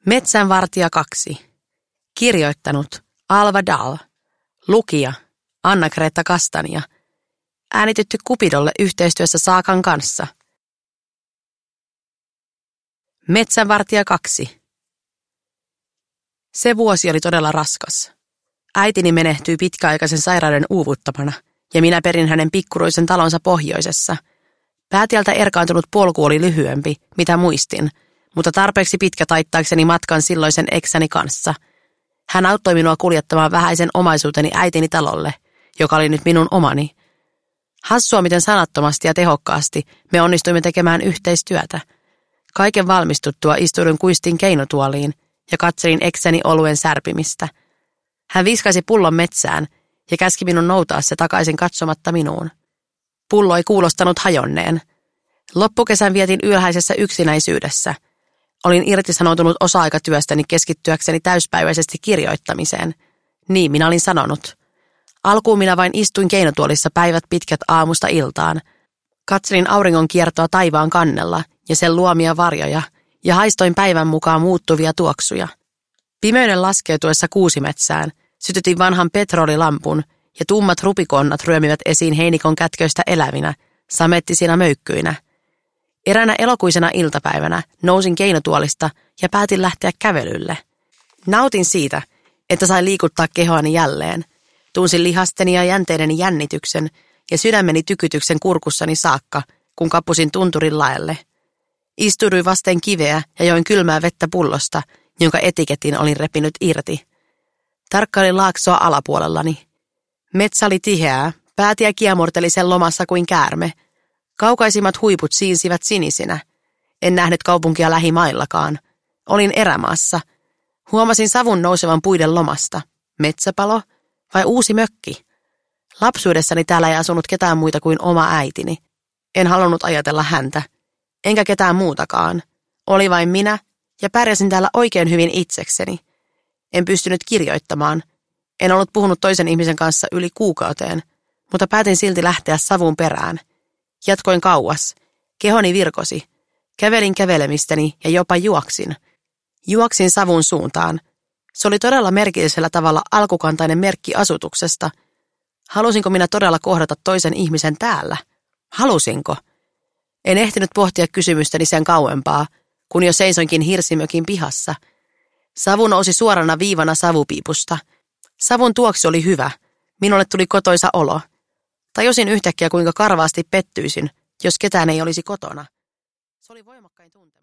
Metsänvartija 2. Kirjoittanut Alva Dahl. Lukija Anna-Kreetta Kastania. Äänitetty Kupidolle yhteistyössä Saakan kanssa. Metsänvartija 2. Se vuosi oli todella raskas. Äitini menehtyi pitkäaikaisen sairauden uuvuttamana, ja minä perin hänen pikkuruisen talonsa pohjoisessa. Päätieltä erkaantunut polku oli lyhyempi, mitä muistin, mutta tarpeeksi pitkä taittaakseni matkan silloisen eksäni kanssa. Hän auttoi minua kuljettamaan vähäisen omaisuuteni äitini talolle, joka oli nyt minun omani. Hassua, miten sanattomasti ja tehokkaasti me onnistuimme tekemään yhteistyötä. Kaiken valmistuttua istuudun kuistin keinotuoliin ja katselin eksäni oluen särpimistä. Hän viskasi pullon metsään ja käski minun noutaa se takaisin katsomatta minuun. Pullo ei kuulostanut hajonneen. Loppukesän vietin ylhäisessä yksinäisyydessä. Olin irtisanoutunut osa-aikatyöstäni keskittyäkseni täyspäiväisesti kirjoittamiseen. Niin minä olin sanonut. Alkuun minä vain istuin keinotuolissa päivät pitkät aamusta iltaan. Katselin auringon kiertoa taivaan kannella ja sen luomia varjoja ja haistoin päivän mukaan muuttuvia tuoksuja. Pimeyden laskeutuessa kuusimetsään sytytin vanhan petrolilampun ja tummat rupikonnat ryömivät esiin heinikon kätköistä elävinä, samettisina möykkyinä. Eräänä elokuisena iltapäivänä nousin keinotuolista ja päätin lähteä kävelylle. Nautin siitä, että sain liikuttaa kehoani jälleen. Tunsin lihasteni ja jänteideni jännityksen ja sydämeni tykytyksen kurkussani saakka, kun kappusin tunturin laelle. Istuuduin vasten kiveä ja join kylmää vettä pullosta, jonka etiketin olin repinyt irti. Tarkkailin laaksoa alapuolellani. Metsä oli tiheää, päätiä kiemurteli sen lomassa kuin käärme. Kaukaisimmat huiput siinsivät sinisinä. En nähnyt kaupunkia lähimaillakaan. Olin erämaassa. Huomasin savun nousevan puiden lomasta. Metsäpalo vai uusi mökki? Lapsuudessani täällä ei asunut ketään muita kuin oma äitini. En halunnut ajatella häntä. Enkä ketään muutakaan. Oli vain minä ja pärjäsin täällä oikein hyvin itsekseni. En pystynyt kirjoittamaan. En ollut puhunut toisen ihmisen kanssa yli kuukauteen, mutta päätin silti lähteä savun perään. Jatkoin kauas. Kehoni virkosi. Kävelin kävelemistäni ja jopa juoksin. Juoksin savun suuntaan. Se oli todella merkillisellä tavalla alkukantainen merkki asutuksesta. Halusinko minä todella kohdata toisen ihmisen täällä? Halusinko? En ehtinyt pohtia kysymystäni sen kauempaa, kun jo seisoinkin hirsimökin pihassa. Savu nousi suorana viivana savupiipusta. Savun tuoksu oli hyvä. Minulle tuli kotoisa olo. Tajusin yhtäkkiä, kuinka karvaasti pettyisin, jos ketään ei olisi kotona. Se oli voimakkain tuntemus.